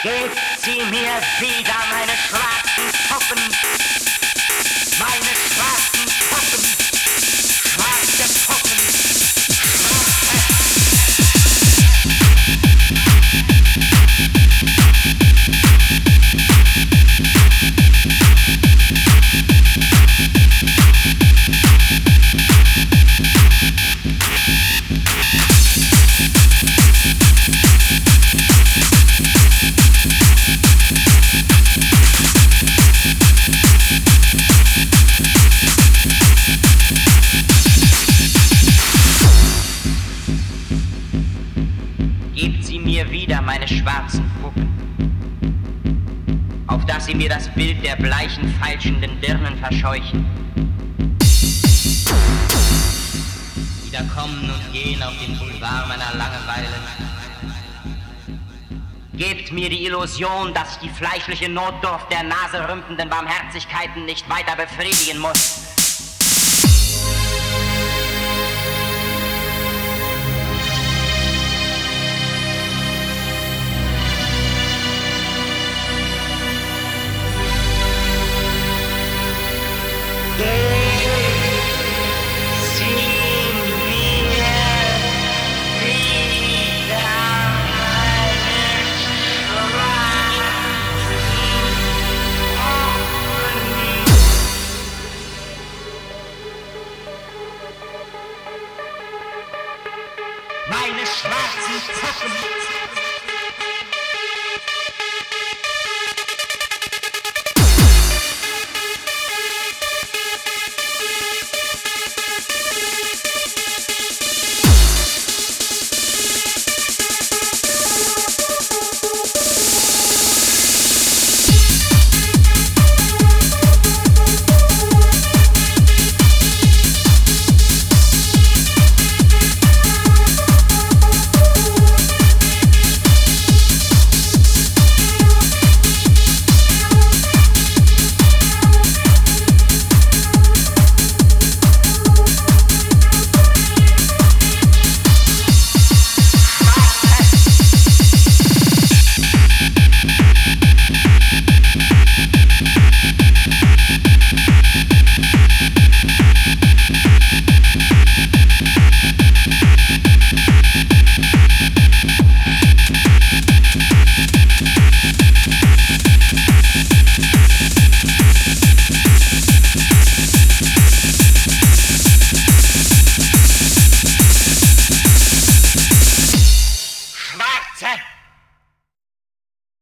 Gebt sie mir wieder, meine schwarzen Puppen, meine schwarzen Puppen, schwarze Puppen, Gebt sie mir wieder, meine schwarzen Puppen, auf dass sie mir das Bild der bleichen, feilschenden Dirnen verscheuchen. Wieder kommen und gehen auf dem Boulevard meiner Langeweile. Gebt mir die Illusion, dass ich die fleischliche Notdurft der naserümpfenden Barmherzigkeiten nicht weiter befriedigen muss.